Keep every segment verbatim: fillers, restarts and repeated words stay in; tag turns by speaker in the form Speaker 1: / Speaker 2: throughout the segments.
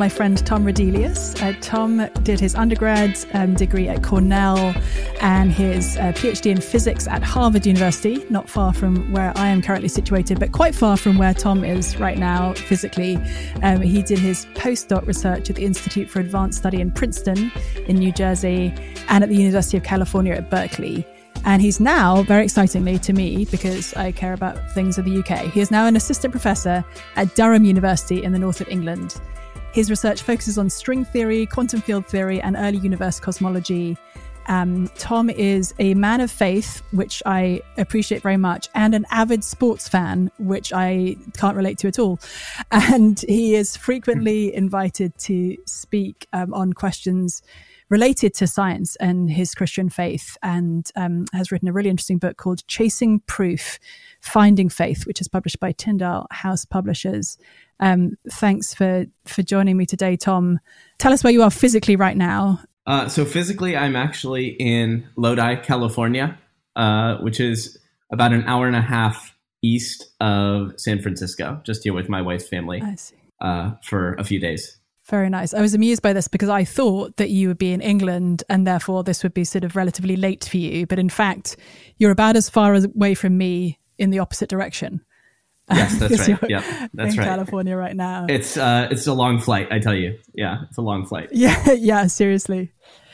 Speaker 1: my friend Tom Rodelius. Uh, Tom did his undergrad um, degree at Cornell and his uh, PhD in physics at Harvard University, not far from where I am currently situated, but quite far from where Tom is right now physically. Um, he did his postdoc research at the Institute for Advanced Study in Princeton in New Jersey and at the University of California at Berkeley. And he's now, very excitingly to me, because I care about things in the U K, he is now an assistant professor at Durham University in the north of England. His research focuses on string theory, quantum field theory, and early universe cosmology. Um, Tom is a man of faith, which I appreciate very much, and an avid sports fan, which I can't relate to at all. And he is frequently invited to speak um, on questions related to science and his Christian faith, and um, has written a really interesting book called Chasing Proof, Finding Faith, which is published by Tyndale House Publishers. Um, thanks for, for joining me today, Tom. Tell us where you are physically right now.
Speaker 2: Uh, so physically, I'm actually in Lodi, California, uh, which is about an hour and a half east of San Francisco, just here with my wife's family
Speaker 1: I see.
Speaker 2: Uh, for a few days.
Speaker 1: Very nice. I was amused by this because I thought that you would be in England and therefore this would be sort of relatively late for you. But in fact, you're about as far away from me in the opposite direction.
Speaker 2: Yes, that's right. Yeah, that's
Speaker 1: in
Speaker 2: right.
Speaker 1: California right now.
Speaker 2: It's uh, it's a long flight, I tell you. Yeah, it's a long flight.
Speaker 1: Yeah, yeah, seriously.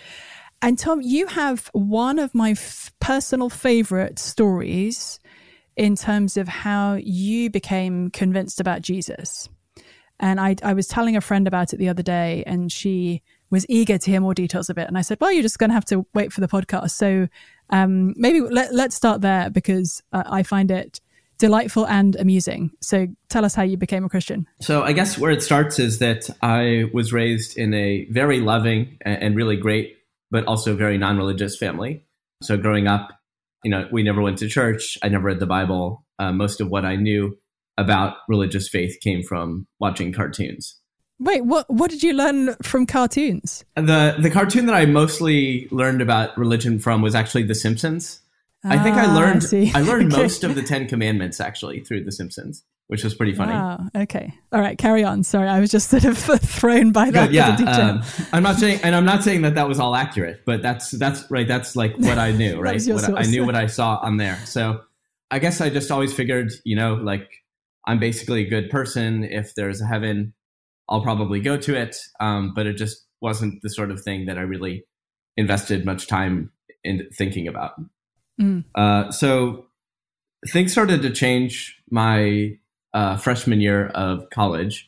Speaker 1: And Tom, you have one of my f- personal favorite stories in terms of how you became convinced about Jesus. And I, I was telling a friend about it the other day, and she was eager to hear more details of it. And I said, well, you're just going to have to wait for the podcast. So um, maybe let, let's start there, because uh, I find it delightful and amusing. So tell us how you became a Christian.
Speaker 2: So I guess where it starts is that I was raised in a very loving and really great, but also very non-religious family. So growing up, you know, we never went to church. I never read the Bible. Uh, most of what I knew about religious faith came from watching cartoons.
Speaker 1: Wait, what what did you learn from cartoons?
Speaker 2: The the cartoon that I mostly learned about religion from was actually The Simpsons. Ah, I think I learned I, I learned okay. most of the Ten Commandments actually through The Simpsons, which was pretty funny.
Speaker 1: Wow, okay. All right, carry on. Sorry, I was just sort of thrown by that.
Speaker 2: Good, yeah, um, I'm not saying, and I'm not saying that that was all accurate, but that's that's right. That's like what I knew, right? What I, I knew what I saw on there. So I guess I just always figured, you know, like, I'm basically a good person. If there's a heaven, I'll probably go to it. Um, but it just wasn't the sort of thing that I really invested much time in thinking about. Mm. Uh, so things started to change my uh, freshman year of college.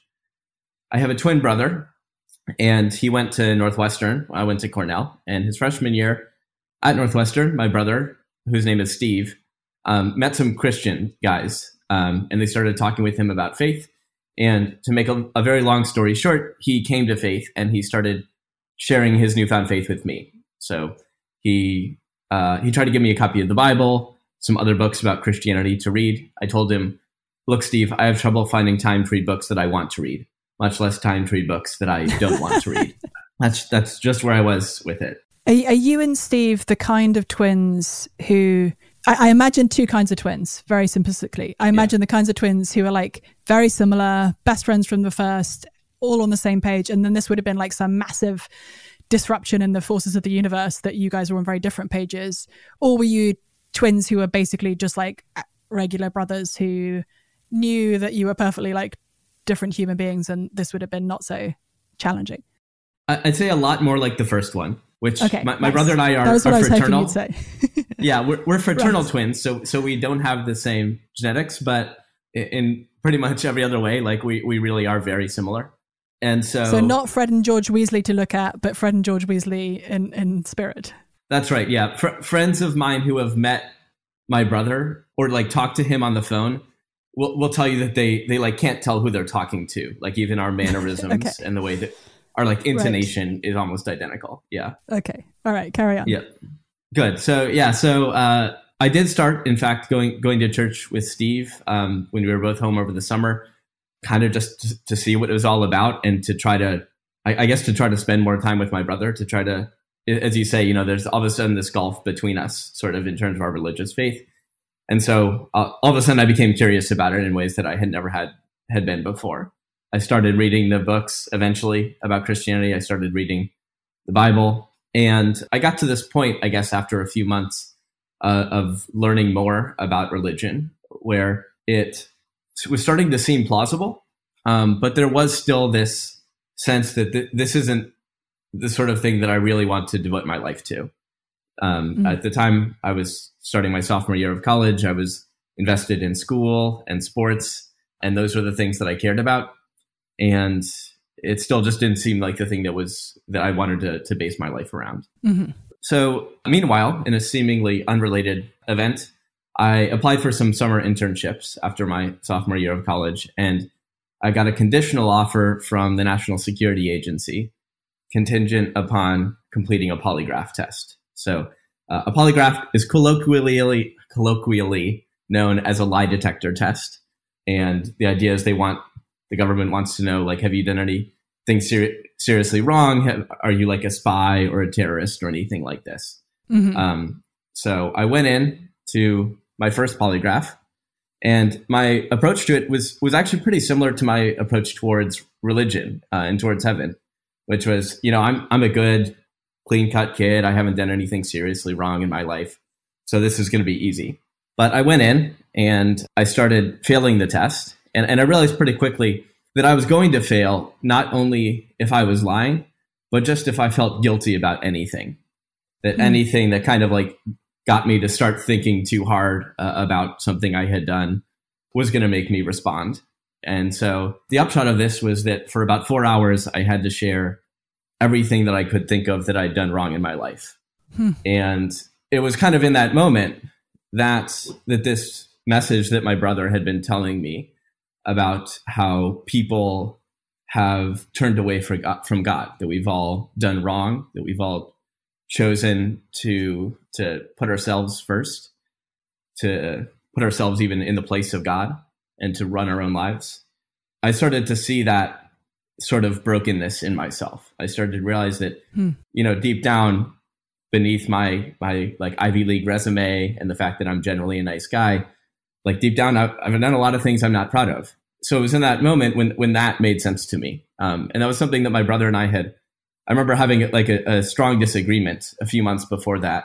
Speaker 2: I have a twin brother, and he went to Northwestern. I went to Cornell. And his freshman year at Northwestern, my brother, whose name is Steve, um, met some Christian guys. Um, and they started talking with him about faith. And to make a, a very long story short, he came to faith and he started sharing his newfound faith with me. So he uh, he tried to give me a copy of the Bible, some other books about Christianity to read. I told him, look, Steve, I have trouble finding time to read books that I want to read, much less time to read books that I don't want to read. That's that's just where I was with it.
Speaker 1: Are, are you and Steve the kind of twins who... I, I imagine two kinds of twins, very simplistically. I imagine yeah. the kinds of twins who are like very similar, best friends from the first, all on the same page. And then this would have been like some massive disruption in the forces of the universe that you guys were on very different pages. Or were you twins who were basically just like regular brothers who knew that you were perfectly like different human beings and this would have been not so challenging?
Speaker 2: I'd say a lot more like the first one. Which
Speaker 1: okay,
Speaker 2: my, my
Speaker 1: nice.
Speaker 2: brother and I are,
Speaker 1: that was what
Speaker 2: are
Speaker 1: I was
Speaker 2: fraternal.
Speaker 1: Hoping you'd say.
Speaker 2: Yeah, we're, we're fraternal
Speaker 1: right.
Speaker 2: twins, so so we don't have the same genetics, but in, in pretty much every other way, like we, we really are very similar. And so,
Speaker 1: so not Fred and George Weasley to look at, but Fred and George Weasley in, in spirit.
Speaker 2: That's right. Yeah, Fr- friends of mine who have met my brother or like talked to him on the phone will will tell you that they they like can't tell who they're talking to, like even our mannerisms okay. and the way that. Our like intonation right. is almost identical. Yeah.
Speaker 1: Okay. All right. Carry on.
Speaker 2: Yeah. Good. So yeah. So uh, I did start, in fact, going going to church with Steve um, when we were both home over the summer, kind of just to, to see what it was all about and to try to, I, I guess, to try to spend more time with my brother. To try to, as you say, you know, there's all of a sudden this gulf between us, sort of in terms of our religious faith, and so uh, all of a sudden I became curious about it in ways that I had never had had been before. I started reading the books eventually about Christianity. I started reading the Bible. And I got to this point, I guess, after a few months uh, of learning more about religion, where it was starting to seem plausible. Um, but there was still this sense that th- this isn't the sort of thing that I really want to devote my life to. Um, mm. At the time I was starting my sophomore year of college, I was invested in school and sports, and those were the things that I cared about. And it still just didn't seem like the thing that was that I wanted to, to base my life around. Mm-hmm. So meanwhile, in a seemingly unrelated event, I applied for some summer internships after my sophomore year of college, and I got a conditional offer from the National Security Agency contingent upon completing a polygraph test. So uh, a polygraph is colloquially colloquially known as a lie detector test. And the idea is they want, the government wants to know, like, have you done anything ser- seriously wrong? Have, are you like a spy or a terrorist or anything like this? Mm-hmm. Um, so I went in to my first polygraph, and my approach to it was was actually pretty similar to my approach towards religion uh, and towards heaven, which was, you know, I'm I'm a good, clean-cut kid. I haven't done anything seriously wrong in my life, so this is going to be easy. But I went in and I started failing the test, and, and I realized pretty quickly that I was going to fail, not only if I was lying, but just if I felt guilty about anything, that mm. anything that kind of like got me to start thinking too hard uh, about something I had done was going to make me respond. And so the upshot of this was that for about four hours, I had to share everything that I could think of that I'd done wrong in my life. Hmm. And it was kind of in that moment that that this message that my brother had been telling me about how people have turned away from God, that we've all done wrong, that we've all chosen to to put ourselves first, to put ourselves even in the place of God, and to run our own lives. I started to see that sort of brokenness in myself. I started to realize that, hmm. you know, deep down beneath my my like Ivy League resume and the fact that I'm generally a nice guy, like deep down, I've, I've done a lot of things I'm not proud of. So it was in that moment when when that made sense to me, um, and that was something that my brother and I had. I remember having like a, a strong disagreement a few months before that,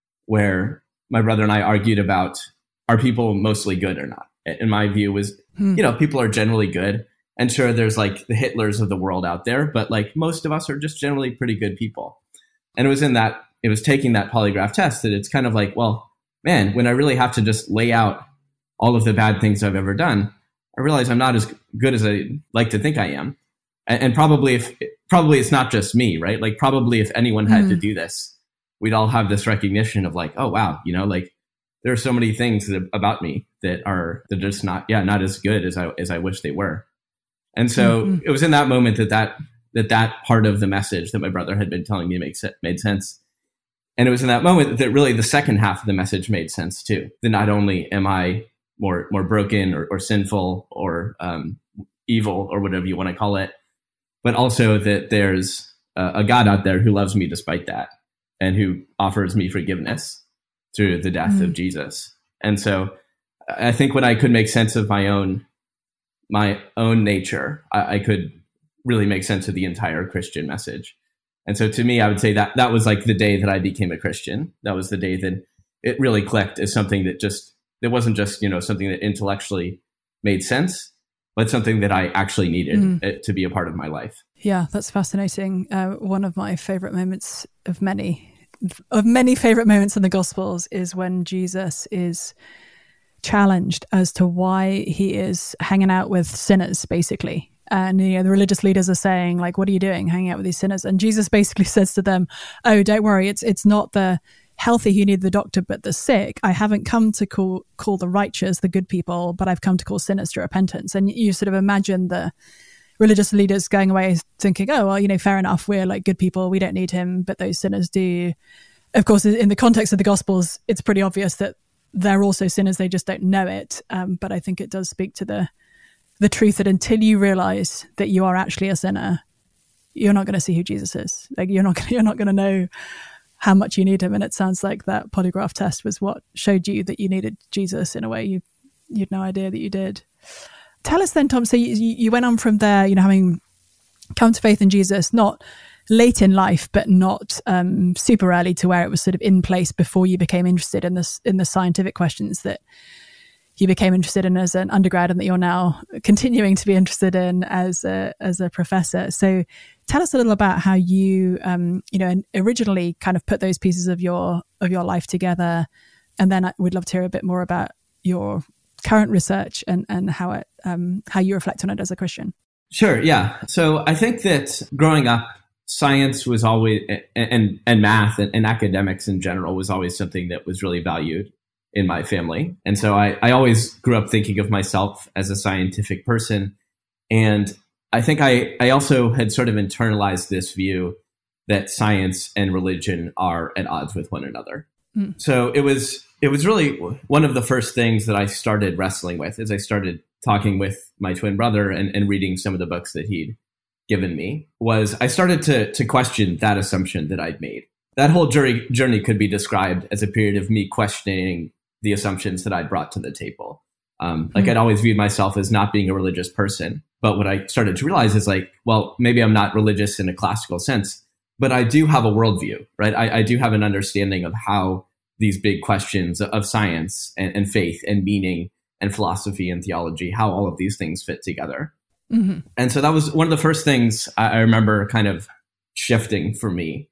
Speaker 2: where my brother and I argued about, are people mostly good or not? In my view was, hmm. you know, people are generally good. And sure, there's like the Hitlers of the world out there, but like most of us are just generally pretty good people. And it was in that, it was taking that polygraph test that it's kind of like, well, man, when I really have to just lay out all of the bad things I've ever done, I realize I'm not as good as I like to think I am. And, and probably if, probably it's not just me, right? Like probably if anyone had mm. to do this, we'd all have this recognition of like, oh, wow, you know, like there are so many things that, about me that are, that are just not, yeah, not as good as I, as I wish they were. And so mm-hmm. it was in that moment that that, that that part of the message that my brother had been telling me makes it made sense. And it was in that moment that really the second half of the message made sense too. That not only am I more, more broken or, or sinful or um, evil or whatever you want to call it, but also that there's a, a God out there who loves me despite that and who offers me forgiveness through the death mm-hmm. of Jesus. And so I think when I could make sense of my own my own nature, I, I could really make sense of the entire Christian message. And so to me, I would say that that was like the day that I became a Christian. That was the day that it really clicked as something that just, it wasn't just, you know, something that intellectually made sense, but something that I actually needed mm. to be a part of my life.
Speaker 1: Yeah, that's fascinating. Uh, one of my favorite moments of many, of many favorite moments in the Gospels is when Jesus is challenged as to why he is hanging out with sinners, basically. And, you know, the religious leaders are saying, like, what are you doing hanging out with these sinners? And Jesus basically says to them, oh, don't worry, it's it's not the healthy who need the doctor, but the sick. I haven't come to call call the righteous, the good people, but I've come to call sinners to repentance. And you sort of imagine the religious leaders going away thinking, oh, well, you know, fair enough, we're like good people, we don't need him, but those sinners do. Of course, in the context of the Gospels, it's pretty obvious that they're also sinners, they just don't know it. Um, but I think it does speak to the the truth that until you realize that you are actually a sinner, you're not going to see who Jesus is. Like you're not, you're not going to know how much you need him. And it sounds like that polygraph test was what showed you that you needed Jesus in a way you, you had no idea that you did. Tell us then, Tom, so you, you went on from there, you know, having come to faith in Jesus, not late in life, but not um, super early, to where it was sort of in place before you became interested in this, in the scientific questions that you became interested in as an undergrad and that you're now continuing to be interested in as a, as a professor. So tell us a little about how you, um, you know, originally kind of put those pieces of your, of your life together. And then I would love to hear a bit more about your current research and, and how it, um, how you reflect on it as a Christian.
Speaker 2: Sure. Yeah. So I think that growing up, science was always, and, and math and, and academics in general was always something that was really valued in my family. And so I, I always grew up thinking of myself as a scientific person. And I think I, I also had sort of internalized this view that science and religion are at odds with one another. Mm. So it was it was really one of the first things that I started wrestling with as I started talking with my twin brother and, and reading some of the books that he'd given me, was I started to to question that assumption that I'd made. That whole journey, journey could be described as a period of me questioning the assumptions that I'd brought to the table. Um, like mm-hmm. I'd always viewed myself as not being a religious person. But what I started to realize is like, well, maybe I'm not religious in a classical sense, but I do have a worldview, right? I, I do have an understanding of how these big questions of science and, and faith and meaning and philosophy and theology, how all of these things fit together. Mm-hmm. And so that was one of the first things I remember kind of shifting for me,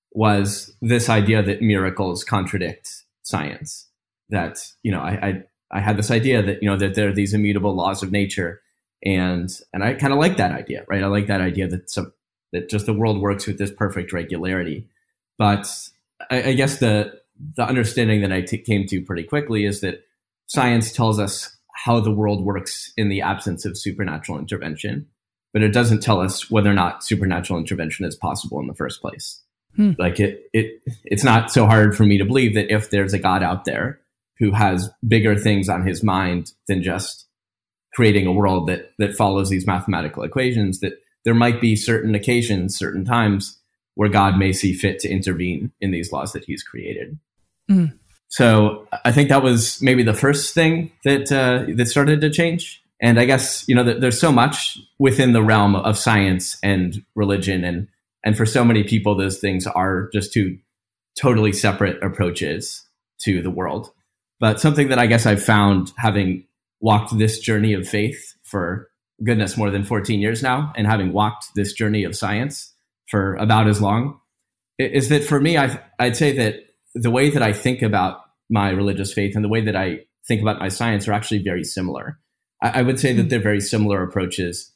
Speaker 2: was this idea that miracles contradict science. That, you know, I, I, I had this idea that, you know, that there are these immutable laws of nature. And, and I kind of like that idea, right? I like that idea that some, that just the world works with this perfect regularity. But I, I guess the, the understanding that I t- came to pretty quickly is that science tells us how the world works in the absence of supernatural intervention, but it doesn't tell us whether or not supernatural intervention is possible in the first place. Hmm. Like it, it, it's not so hard for me to believe that if there's a God out there who has bigger things on his mind than just creating a world that that follows these mathematical equations, that there might be certain occasions, certain times where God may see fit to intervene in these laws that he's created. Mm. So I think that was maybe the first thing that uh, that started to change. And I guess, you know, that there's so much within the realm of science and religion. And, and for so many people, those things are just two totally separate approaches to the world. But something that I guess I've found, having walked this journey of faith for, goodness, more than fourteen years now, and having walked this journey of science for about as long, is that for me, I, I'd say that the way that I think about my religious faith and the way that I think about my science are actually very similar. I, I would say mm-hmm. that they're very similar approaches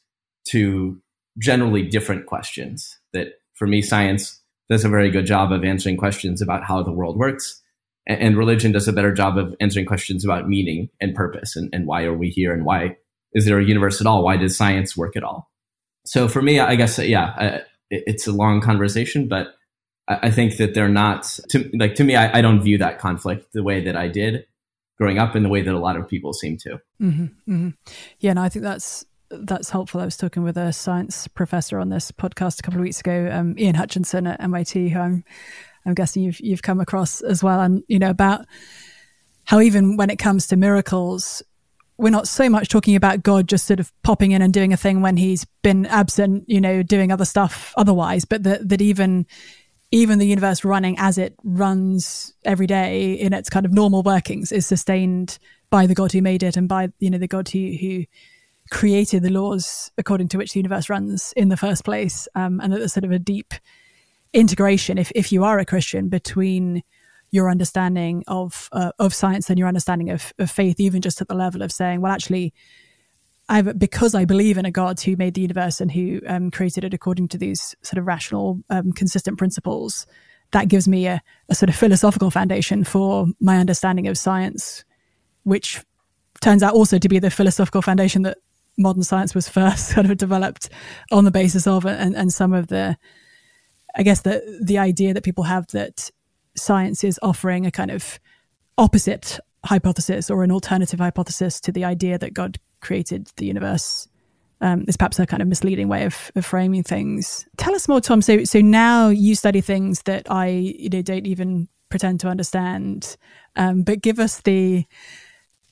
Speaker 2: to generally different questions. That for me, science does a very good job of answering questions about how the world works. And religion does a better job of answering questions about meaning and purpose and, and why are we here and why is there a universe at all? Why does science work at all? So for me, I guess, yeah, uh, it's a long conversation, but I think that they're not, to, like to me, I, I don't view that conflict the way that I did growing up and the way that a lot of people seem to. Mm-hmm,
Speaker 1: mm-hmm. Yeah, no, I think that's that's helpful. I was talking with a science professor on this podcast a couple of weeks ago, um, Ian Hutchinson at M I T, who I'm I'm guessing you've you've come across as well, and you know about how even when it comes to miracles, we're not so much talking about God just sort of popping in and doing a thing when he's been absent, you know, doing other stuff otherwise, but that that even even the universe running as it runs every day in its kind of normal workings is sustained by the God who made it and by, you know, the God who who created the laws according to which the universe runs in the first place, um, and that there's sort of a deep integration, if if you are a Christian, between your understanding of uh, of science and your understanding of, of faith, even just at the level of saying, well, actually, I've, because I believe in a God who made the universe and who um, created it according to these sort of rational, um, consistent principles, that gives me a, a sort of philosophical foundation for my understanding of science, which turns out also to be the philosophical foundation that modern science was first sort of developed on the basis of, and, and some of the I guess the the idea that people have that science is offering a kind of opposite hypothesis or an alternative hypothesis to the idea that God created the universe um, is perhaps a kind of misleading way of, of framing things. Tell us more, Tom. So so now you study things that I you know don't even pretend to understand, um, but give us the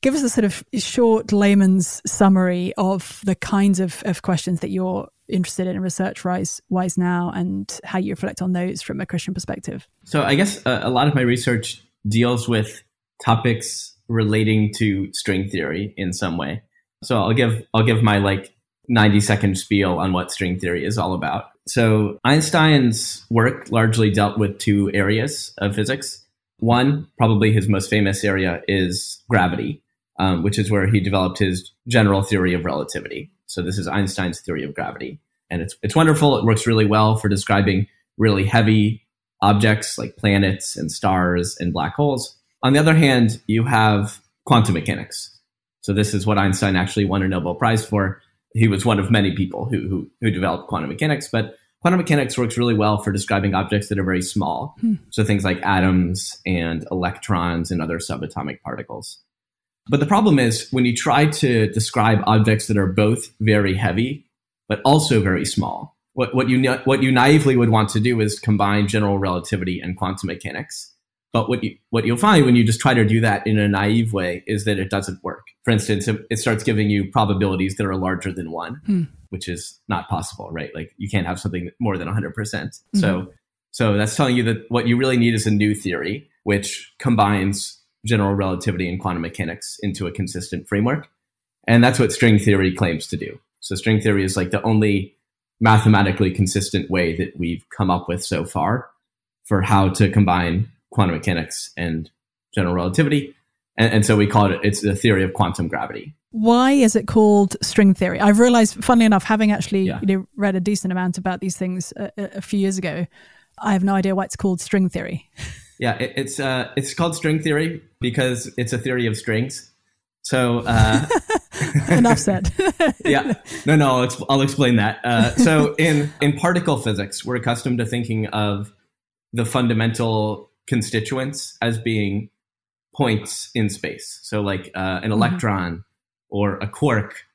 Speaker 1: give us a sort of short layman's summary of the kinds of, of questions that you're interested in research-wise wise now, and how you reflect on those from a Christian perspective.
Speaker 2: So I guess a, a lot of my research deals with topics relating to string theory in some way. So I'll give I'll give my like ninety second spiel on what string theory is all about. So Einstein's work largely dealt with two areas of physics. One, probably his most famous area, is gravity, um, which is where he developed his general theory of relativity. So this is Einstein's theory of gravity. And it's it's wonderful. It works really well for describing really heavy objects like planets and stars and black holes. On the other hand, you have quantum mechanics. So this is what Einstein actually won a Nobel Prize for. He was one of many people who who, who developed quantum mechanics, but quantum mechanics works really well for describing objects that are very small. Hmm. So things like atoms and electrons and other subatomic particles. But the problem is when you try to describe objects that are both very heavy, but also very small, what, what, you, what you naively would want to do is combine general relativity and quantum mechanics. But what, you, what you'll find when you just try to do that in a naive way is that it doesn't work. For instance, it starts giving you probabilities that are larger than one, hmm. which is not possible, right? Like you can't have something more than one hundred percent. Mm-hmm. So, so that's telling you that what you really need is a new theory, which combines general relativity and quantum mechanics into a consistent framework. And that's what string theory claims to do. So string theory is like the only mathematically consistent way that we've come up with so far for how to combine quantum mechanics and general relativity. And, and so we call it, it's the theory of quantum gravity.
Speaker 1: Why is it called string theory? I've realized, funnily enough, having actually yeah. you know, read a decent amount about these things a, a few years ago, I have no idea why it's called string theory.
Speaker 2: Yeah, it, it's uh, it's called string theory because it's a theory of strings. So uh,
Speaker 1: enough said.
Speaker 2: yeah, no, no, I'll, exp- I'll explain that. Uh, so in in particle physics, we're accustomed to thinking of the fundamental constituents as being points in space. So like uh, an electron mm-hmm. or a quark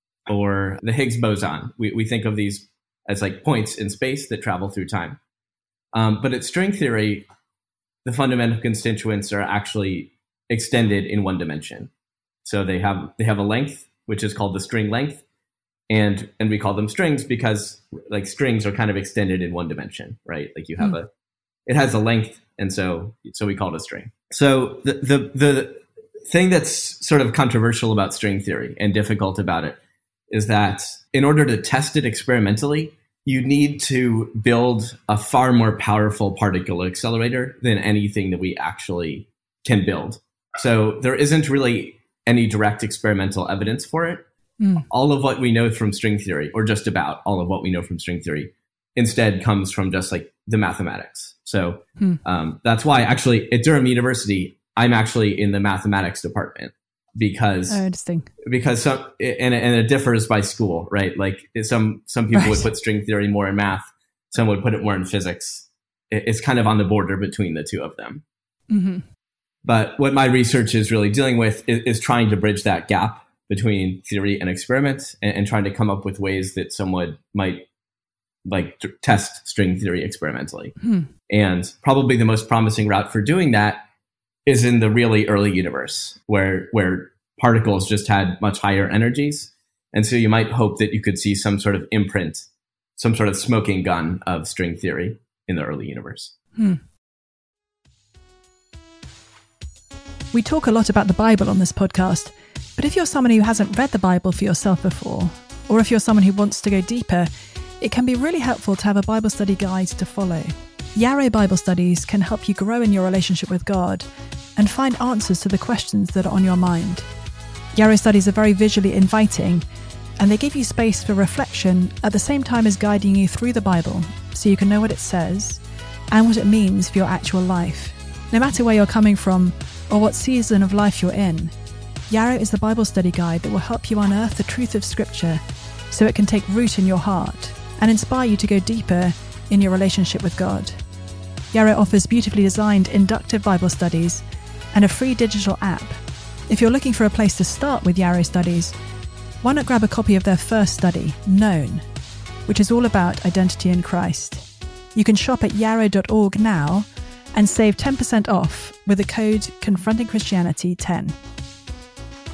Speaker 2: or the Higgs boson. We we think of these as like points in space that travel through time. Um, but at string theory, the fundamental constituents are actually extended in one dimension. So they have they have a length, which is called the string length, and and we call them strings because like strings are kind of extended in one dimension, right? Like you have mm. a, it has a length, and so so we call it a string. So the the the thing that's sort of controversial about string theory and difficult about it is that in order to test it experimentally, you need to build a far more powerful particle accelerator than anything that we actually can build. So there isn't really any direct experimental evidence for it. Mm. All of what we know from string theory, or just about all of what we know from string theory, instead comes from just like the mathematics. So mm. um, that's why actually at Durham University, I'm actually in the mathematics department because
Speaker 1: oh, interesting.
Speaker 2: because some and, and it differs by school, right? Like some some people right. would put string theory more in math, some would put it more in physics. It's kind of on the border between the two of them. Mm-hmm. But what my research is really dealing with is, is trying to bridge that gap between theory and experiment, and, and trying to come up with ways that someone might like t- test string theory experimentally. Hmm. And probably the most promising route for doing that is in the really early universe, where where particles just had much higher energies. And so you might hope that you could see some sort of imprint, some sort of smoking gun of string theory in the early universe. Hmm.
Speaker 1: We talk a lot about the Bible on this podcast, but if you're someone who hasn't read the Bible for yourself before, or if you're someone who wants to go deeper, it can be really helpful to have a Bible study guide to follow. Yarrow Bible Studies can help you grow in your relationship with God and find answers to the questions that are on your mind. Yarrow studies are very visually inviting, and they give you space for reflection at the same time as guiding you through the Bible, so you can know what it says and what it means for your actual life. No matter where you're coming from or what season of life you're in, Yarrow is the Bible study guide that will help you unearth the truth of Scripture so it can take root in your heart and inspire you to go deeper in your relationship with God. Yarrow offers beautifully designed inductive Bible studies and a free digital app. If you're looking for a place to start with Yarrow studies, why not grab a copy of their first study, Known, which is all about identity in Christ. You can shop at yarrow dot org now and save ten percent off with the code Confronting Christianity ten.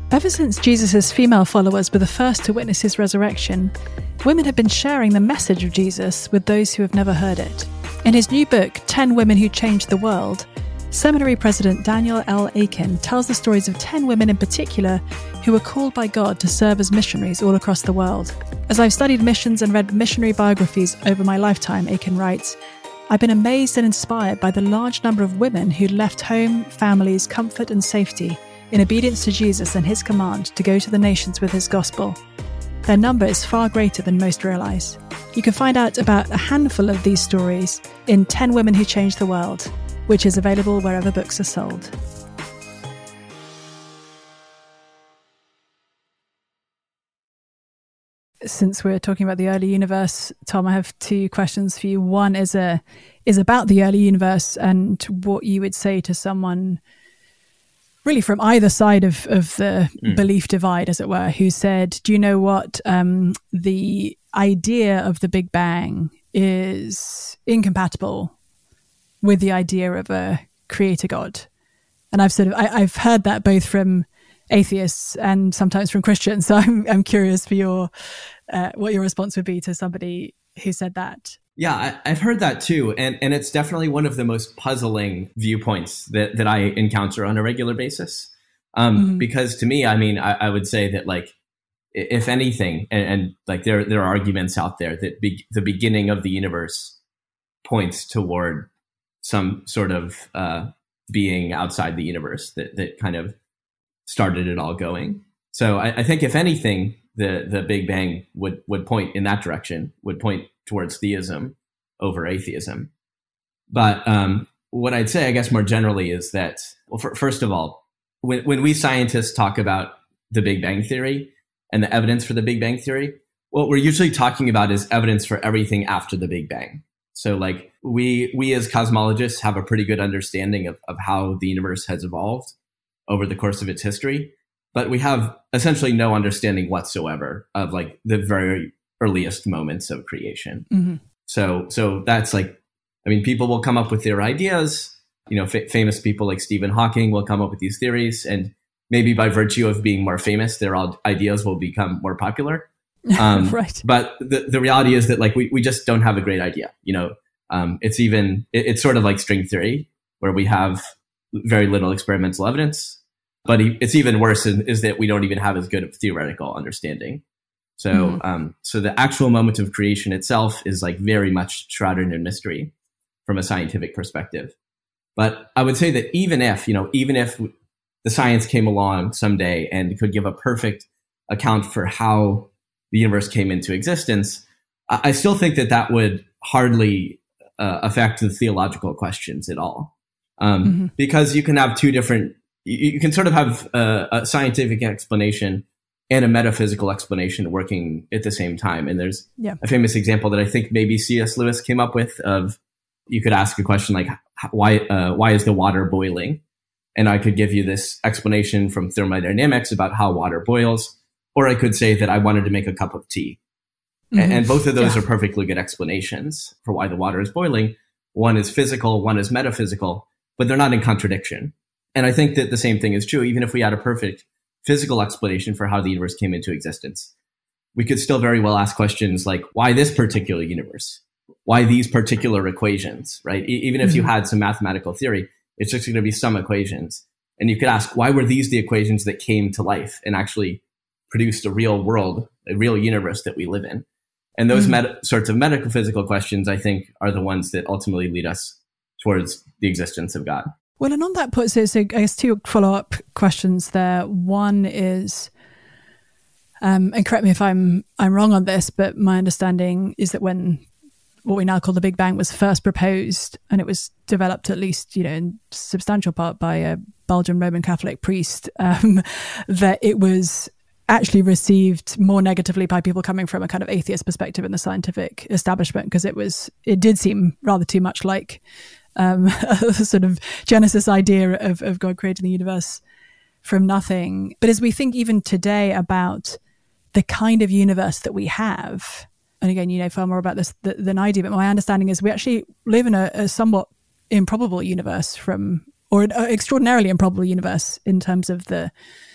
Speaker 1: Ever since Jesus' female followers were the first to witness his resurrection, women have been sharing the message of Jesus with those who have never heard it. In his new book, ten Women Who Changed the World, Seminary President Daniel L. Akin tells the stories of ten women in particular who were called by God to serve as missionaries all across the world. As I've studied missions and read missionary biographies over my lifetime, Akin writes, I've been amazed and inspired by the large number of women who left home, families, comfort and safety in obedience to Jesus and his command to go to the nations with his gospel. Their number is far greater than most realize. You can find out about a handful of these stories in ten Women Who Changed the World, which is available wherever books are sold. Since we're talking about the early universe, Tom, I have two questions for you. One is a is about the early universe and what you would say to someone really from either side of, of the mm. belief divide, as it were, who said, do you know what? Um, the idea of the Big Bang is incompatible with the idea of a creator God. And I've sort of, I, I've heard that both from atheists and sometimes from Christians. So I'm, I'm curious for your, uh, what your response would be to somebody who said that.
Speaker 2: Yeah, I, I've heard that too. And, and it's definitely one of the most puzzling viewpoints that, that I encounter on a regular basis. Um, mm-hmm. Because to me, I mean, I, I would say that like, if anything, and, and like there, there are arguments out there that be, the beginning of the universe points toward some sort of uh, being outside the universe that, that kind of started it all going. So I, I think if anything, the, the Big Bang would, would point in that direction, would point towards theism over atheism. But um, what I'd say, I guess, more generally is that, well, for, first of all, when, when we scientists talk about the Big Bang Theory and the evidence for the Big Bang Theory, what we're usually talking about is evidence for everything after the Big Bang. So like we we as cosmologists have a pretty good understanding of, of how the universe has evolved over the course of its history, but we have essentially no understanding whatsoever of like the very earliest moments of creation. Mm-hmm. So, so that's like, I mean, people will come up with their ideas, you know, f- famous people like Stephen Hawking will come up with these theories, and maybe by virtue of being more famous, their ideas will become more popular. Um, right. But the, the reality is that like, we, we just don't have a great idea. You know, um, it's even, it, it's sort of like string theory where we have very little experimental evidence, but it's even worse in, is that we don't even have as good of theoretical understanding. So, mm. um, so the actual moment of creation itself is like very much shrouded in mystery from a scientific perspective. But I would say that even if, you know, even if the science came along someday and could give a perfect account for how the universe came into existence, I, I still think that that would hardly uh, affect the theological questions at all. Um, mm-hmm. Because you can have two different, you, you can sort of have a, a scientific explanation and a metaphysical explanation working at the same time. And there's yeah. a famous example that I think maybe C S Lewis came up with of, you could ask a question like, why, uh, why is the water boiling? And I could give you this explanation from thermodynamics about how water boils, or I could say that I wanted to make a cup of tea. Mm-hmm. And, and both of those yeah. are perfectly good explanations for why the water is boiling. One is physical, one is metaphysical, but they're not in contradiction. And I think that the same thing is true, even if we had a perfect physical explanation for how the universe came into existence. We could still very well ask questions like, why this particular universe? Why these particular equations, right? E- even if mm-hmm. you had some mathematical theory, it's just going to be some equations. And you could ask, why were these the equations that came to life and actually produced a real world, a real universe that we live in? And those mm-hmm. meta- sorts of metaphysical questions, I think, are the ones that ultimately lead us towards the existence of God.
Speaker 1: Well, and on that point, so, so I guess two follow-up questions there. One is, um, and correct me if I'm I'm wrong on this, but my understanding is that when what we now call the Big Bang was first proposed, and it was developed at least, you know, in substantial part by a Belgian Roman Catholic priest, um, that it was actually received more negatively by people coming from a kind of atheist perspective in the scientific establishment, because it was it did seem rather too much like Um, a sort of Genesis idea of, of God creating the universe from nothing. But as we think even today about the kind of universe that we have, and again, you know far more about this th- than I do, but my understanding is we actually live in a, a somewhat improbable universe from, or an extraordinarily improbable universe in terms of the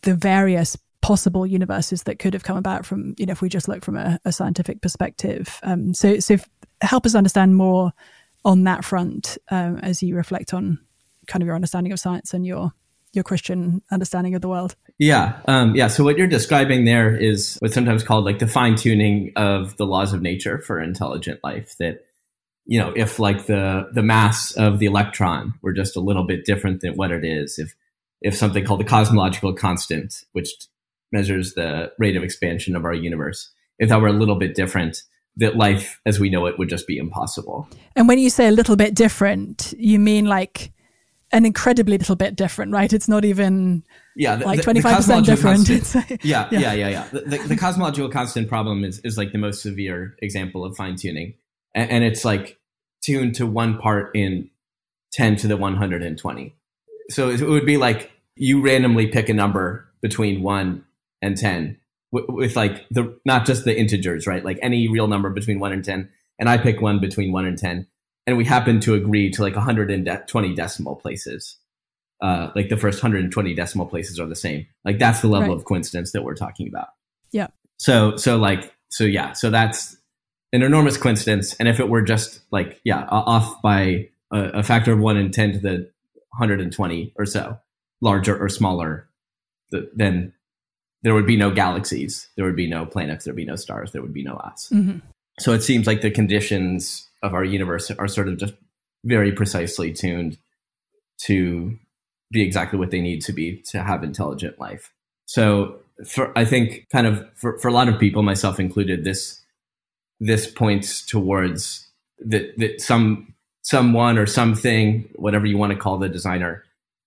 Speaker 1: the various possible universes that could have come about from, you know, if we just look from a, a scientific perspective. Um, so, so if, help us understand more on that front um, as you reflect on kind of your understanding of science and your your Christian understanding of the world.
Speaker 2: Yeah, um, yeah. So what you're describing there is what's sometimes called like the fine tuning of the laws of nature for intelligent life. That, you know, if like the the mass of the electron were just a little bit different than what it is, if if something called the cosmological constant, which measures the rate of expansion of our universe, if that were a little bit different, that life as we know it would just be impossible.
Speaker 1: And when you say a little bit different, you mean like an incredibly little bit different, right? It's not even
Speaker 2: yeah, the,
Speaker 1: like
Speaker 2: the,
Speaker 1: twenty-five percent different.
Speaker 2: Constant, yeah, yeah, yeah, yeah, yeah. The, the, the cosmological constant problem is, is like the most severe example of fine tuning. And, and it's like tuned to one part in ten to the one hundred twenty. So it would be like you randomly pick a number between one and ten with, with like the, not just the integers, right? Like any real number between one and ten. And I pick one between one and ten. And we happen to agree to like one hundred twenty decimal places. Uh, like the first one hundred twenty decimal places are the same. Like that's the level right. of coincidence that we're talking about.
Speaker 1: Yeah.
Speaker 2: So, so like, so yeah, so that's an enormous coincidence. And if it were just like, yeah, off by a, a factor of one in ten to the one hundred twenty or so, larger or smaller, the, then there would be no galaxies. There would be no planets. There would be no stars. There would be no us. Mm-hmm. So it seems like the conditions of our universe are sort of just very precisely tuned to be exactly what they need to be to have intelligent life. So for, I think kind of for, for a lot of people, myself included, this this points towards that that some someone or something, whatever you want to call the designer,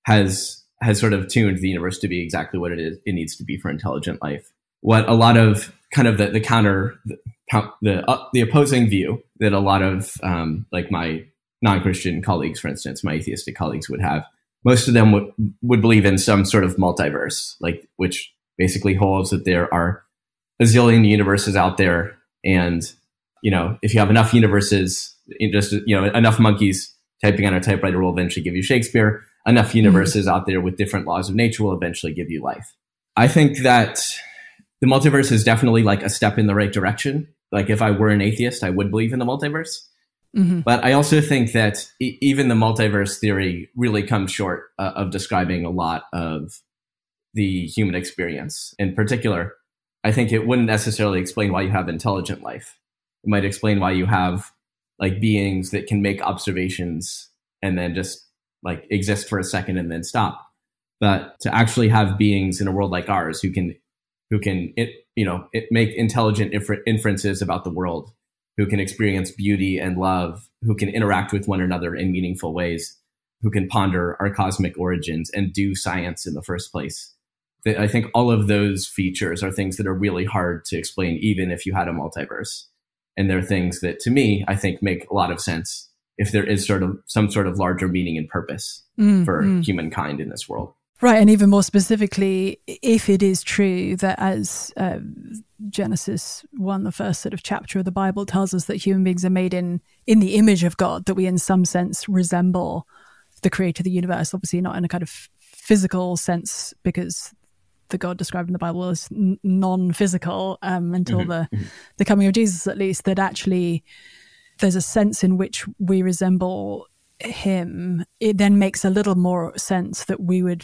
Speaker 2: has has sort of tuned the universe to be exactly what it is it needs to be for intelligent life. What a lot of kind of the, the counter, the the, uh, the opposing view that a lot of um, like my non-Christian colleagues, for instance, my atheistic colleagues would have, most of them would, would believe in some sort of multiverse, like which basically holds that there are a zillion universes out there. And, you know, if you have enough universes, just, you know, enough monkeys typing on a typewriter will eventually give you Shakespeare. Enough universes mm-hmm. out there with different laws of nature will eventually give you life. I think that the multiverse is definitely like a step in the right direction. Like if I were an atheist, I would believe in the multiverse. Mm-hmm. But I also think that e- even the multiverse theory really comes short uh, of describing a lot of the human experience. In particular, I think it wouldn't necessarily explain why you have intelligent life. It might explain why you have like beings that can make observations and then just like exist for a second and then stop. But to actually have beings in a world like ours who can who can, it, you know, it make intelligent infer- inferences about the world, who can experience beauty and love, who can interact with one another in meaningful ways, who can ponder our cosmic origins and do science in the first place. I think all of those features are things that are really hard to explain, even if you had a multiverse. And they're things that, to me, I think make a lot of sense if there is sort of some sort of larger meaning and purpose mm, for mm. humankind in this world.
Speaker 1: Right, and even more specifically, if it is true that as uh, Genesis one, the first sort of chapter of the Bible, tells us that human beings are made in in the image of God, that we in some sense resemble the creator of the universe, obviously not in a kind of physical sense, because the God described in the Bible is n- non-physical um, until mm-hmm. the, the coming of Jesus, at least, that actually there's a sense in which we resemble him. It then makes a little more sense that we would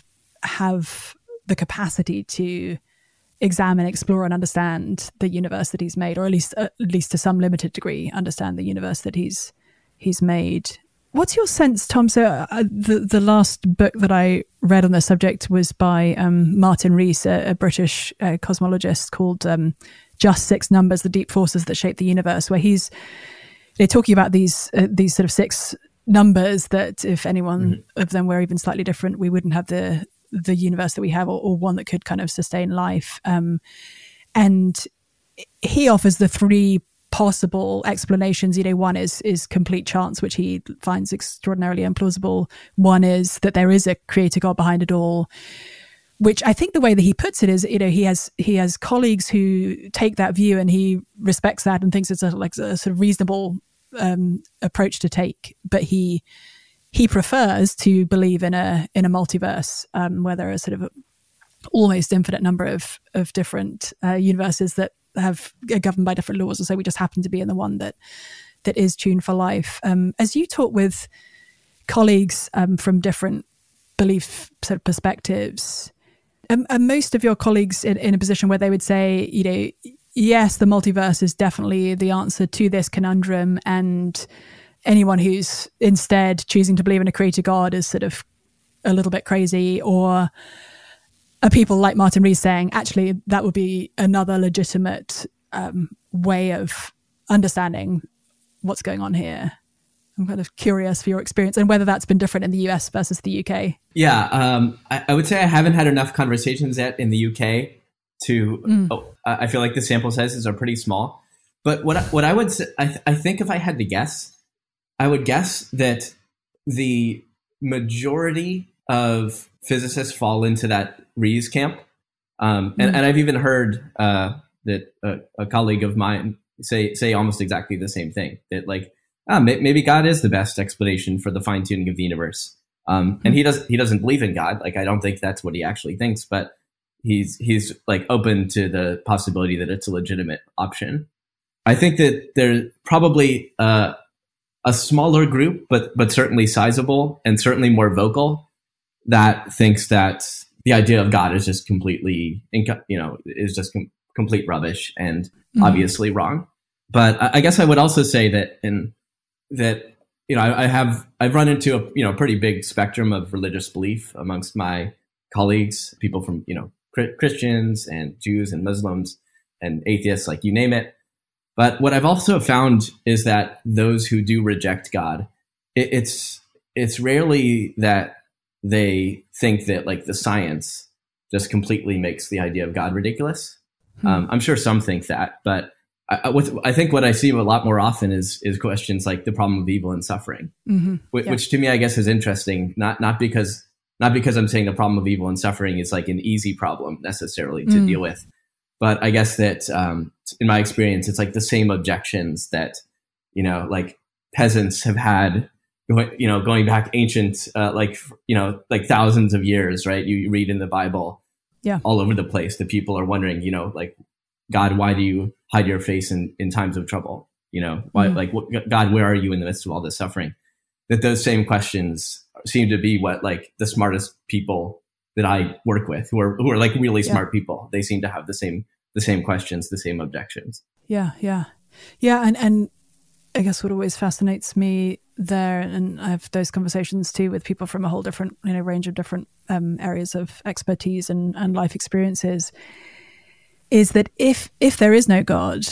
Speaker 1: have the capacity to examine, explore, and understand the universe that he's made, or at least at least to some limited degree understand the universe that he's he's made. What's your sense, Tom? So uh, the the last book that I read on the subject was by um, Martin Rees, a, a British uh, cosmologist, called um, Just Six Numbers: The Deep Forces That Shape the Universe, where he's they're talking about these uh, these sort of six numbers that if any one mm-hmm. of them were even slightly different, we wouldn't have the the universe that we have, or, or one that could kind of sustain life. Um, and he offers the three possible explanations. You know, one is is complete chance, which he finds extraordinarily implausible. One is that there is a creator God behind it all, which I think the way that he puts it is, you know, he has he has colleagues who take that view, and he respects that and thinks it's a, like a sort of reasonable um, approach to take. But he he prefers to believe in a in a multiverse um, where there are sort of almost infinite number of of different uh, universes that have are governed by different laws, and so we just happen to be in the one that that is tuned for life. Um, as you talk with colleagues um, from different belief sort of perspectives, um, are most of your colleagues in, in a position where they would say, you know, yes, the multiverse is definitely the answer to this conundrum, and anyone who's instead choosing to believe in a creator God is sort of a little bit crazy? Or are people like Martin Rees saying, actually, that would be another legitimate um, way of understanding what's going on here? I'm kind of curious for your experience and whether that's been different in the U S versus the U K.
Speaker 2: Yeah, um, I, I would say I haven't had enough conversations yet in the U K to, mm. oh, I feel like the sample sizes are pretty small. But what I, what I would say, I, th- I think if I had to guess, I would guess that the majority of physicists fall into that Rees camp. Um, and, mm. and I've even heard uh, that a, a colleague of mine say say almost exactly the same thing, that like, ah, maybe God is the best explanation for the fine tuning of the universe. Um, and he doesn't he doesn't believe in God. Like, I don't think that's what he actually thinks, but he's he's like open to the possibility that it's a legitimate option. I think that there's probably uh, a smaller group, but but certainly sizable and certainly more vocal, that thinks that the idea of God is just completely, you know, is just com- complete rubbish and mm-hmm. obviously wrong. But I, I guess I would also say that in that, you know, I, I have, I've run into a, you know, pretty big spectrum of religious belief amongst my colleagues, people from, you know, Christians and Jews and Muslims and atheists, like you name it. But what I've also found is that those who do reject God, it, it's, it's rarely that they think that like the science just completely makes the idea of God ridiculous. Hmm. Um, I'm sure some think that, but I, with, I think what I see a lot more often is is questions like the problem of evil and suffering, mm-hmm. which, yeah. which to me, I guess, is interesting. Not not because not because I'm saying the problem of evil and suffering is like an easy problem necessarily to mm. deal with, but I guess that um, in my experience, it's like the same objections that, you know, like peasants have had, you know, going back ancient, uh, like you know, like thousands of years, right? You read in the Bible, yeah, all over the place that people are wondering, you know, like, God, why do you hide your face in, in times of trouble? You know, why, mm. like, what, God, where are you in the midst of all this suffering? That those same questions seem to be what, like, the smartest people that I work with, who are who are like really yeah. smart people, they seem to have the same the same questions, the same objections.
Speaker 1: Yeah, yeah, yeah, and and I guess what always fascinates me there, and I have those conversations too with people from a whole different, you know, range of different um, areas of expertise and and life experiences, is that if if there is no God,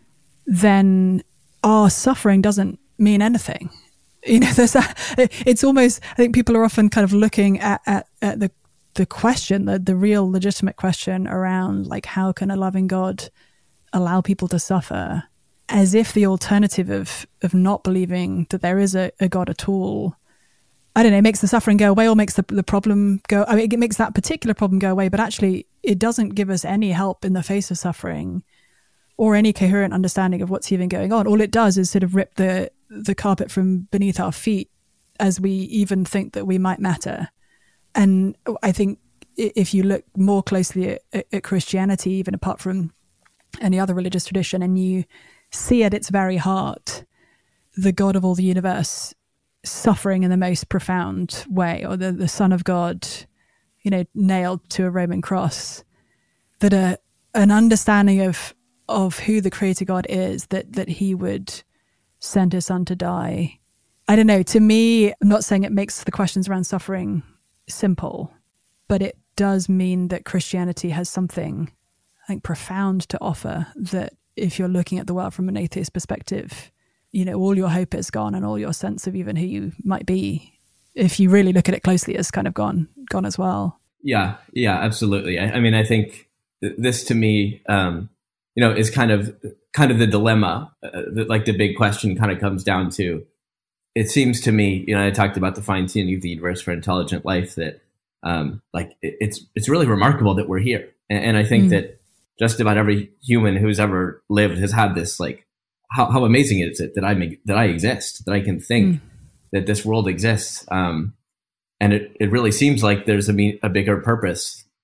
Speaker 1: then our suffering doesn't mean anything. You know, there's a, it's almost, I think people are often kind of looking at, at, at the the question, the, the real legitimate question around, like, how can a loving God allow people to suffer, as if the alternative of of not believing that there is a, a God at all, I don't know, makes the suffering go away or makes the, the problem go, I mean, it makes that particular problem go away, but actually it doesn't give us any help in the face of suffering or any coherent understanding of what's even going on. All it does is sort of rip the, the carpet from beneath our feet as we even think that we might matter. And I think if you look more closely at, at, at Christianity, even apart from any other religious tradition, and you see at its very heart the God of all the universe suffering in the most profound way, or the, the Son of God, you know, nailed to a Roman cross, that a an understanding of of who the Creator God is, that that He would send His Son to die. I don't know. To me, I'm not saying it makes the questions around suffering simple, but it does mean that Christianity has something, I think, profound to offer. That if you're looking at the world from an atheist perspective, you know, all your hope is gone, and all your sense of even who you might be, if you really look at it closely, is kind of gone, gone as well.
Speaker 2: Yeah, yeah, absolutely. I, I mean, I think th- this to me, um, you know, is kind of kind of the dilemma. Uh, that, like, the big question kind of comes down to, it seems to me, you know, I talked about the fine tuning of the universe for intelligent life, that um, like it, it's it's really remarkable that we're here, and, and I think mm. that just about every human who's ever lived has had this, like, How, how amazing is it that I make, that I exist, that I can think mm. that this world exists. Um, and it, it really seems like there's a, me- a bigger purpose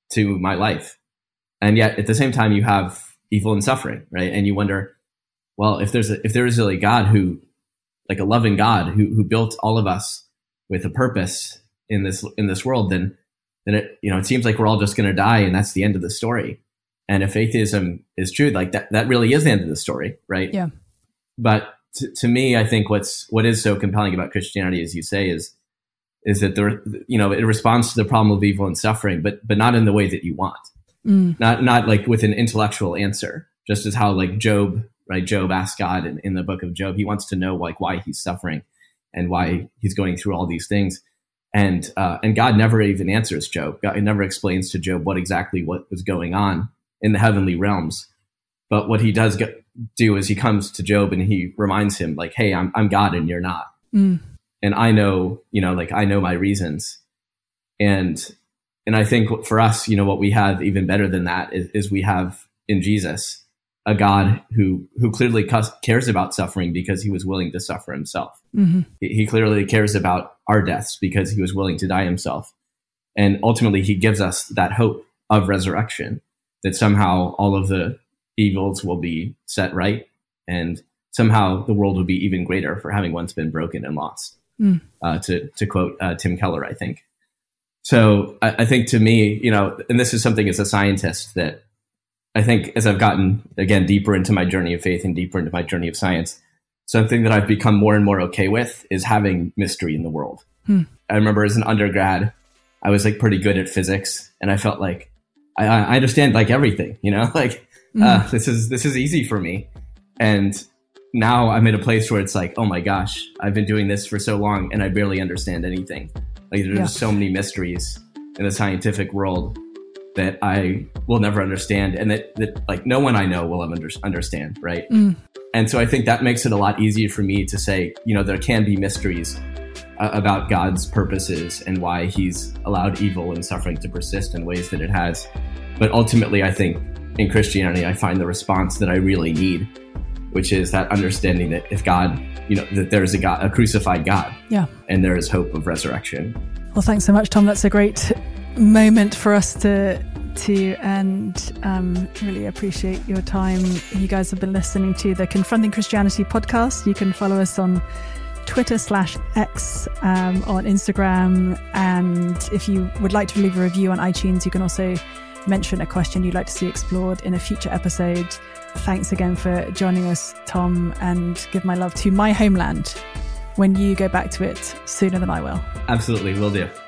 Speaker 2: to my life. And yet at the same time, you have evil and suffering, right? And you wonder, well, if there's a, if there is really a God who, like a loving God who who built all of us with a purpose in this in this world, then then it you know it seems like we're all just going to die, and that's the end of the story. And if atheism is true, like that that really is the end of the story, right?
Speaker 1: Yeah.
Speaker 2: But to, to me, I think what's what is so compelling about Christianity, as you say, is is that there you know it responds to the problem of evil and suffering, but but not in the way that you want. Mm. Not not like with an intellectual answer, just as how like Job, right? Job asked God in, in the book of Job, he wants to know like why he's suffering and why he's going through all these things. And uh, and God never even answers Job. God never explains to Job what exactly what was going on in the heavenly realms. But what he does get, do is he comes to Job and he reminds him like, hey, I'm I'm God and you're not. Mm. And I know, you know, like I know my reasons. And And I think for us, you know, what we have even better than that is, is we have in Jesus a God who who clearly cares about suffering because he was willing to suffer himself. Mm-hmm. He, he clearly cares about our deaths because he was willing to die himself. And ultimately, he gives us that hope of resurrection, that somehow all of the evils will be set right and somehow the world will be even greater for having once been broken and lost, mm. uh, to, to quote uh, Tim Keller, I think. So I, I think to me, you know, and this is something as a scientist that I think as I've gotten, again, deeper into my journey of faith and deeper into my journey of science, something that I've become more and more okay with is having mystery in the world. Hmm. I remember as an undergrad, I was like pretty good at physics and I felt like I, I understand like everything, you know, like mm. uh, this is this is easy for me. And now I'm in a place where it's like, oh my gosh, I've been doing this for so long and I barely understand anything. Like there's yeah. so many mysteries in the scientific world that I will never understand, and that, that like no one I know will ever understand, right? Mm. And so I think that makes it a lot easier for me to say, you know, there can be mysteries uh, about God's purposes and why he's allowed evil and suffering to persist in ways that it has. But ultimately, I think in Christianity, I find the response that I really need, which is that understanding that if God, you know, that there is a God, a crucified God, yeah, and there is hope of resurrection.
Speaker 1: Well, thanks so much, Tom. That's a great moment for us to to and um, really appreciate your time. You guys have been listening to the Confronting Christianity podcast. You can follow us on Twitter slash X, um, on Instagram, and if you would like to leave a review on iTunes, you can also mention a question you'd like to see explored in a future episode. Thanks again for joining us, Tom, and give my love to my homeland when you go back to it sooner than I will.
Speaker 2: Absolutely, will do.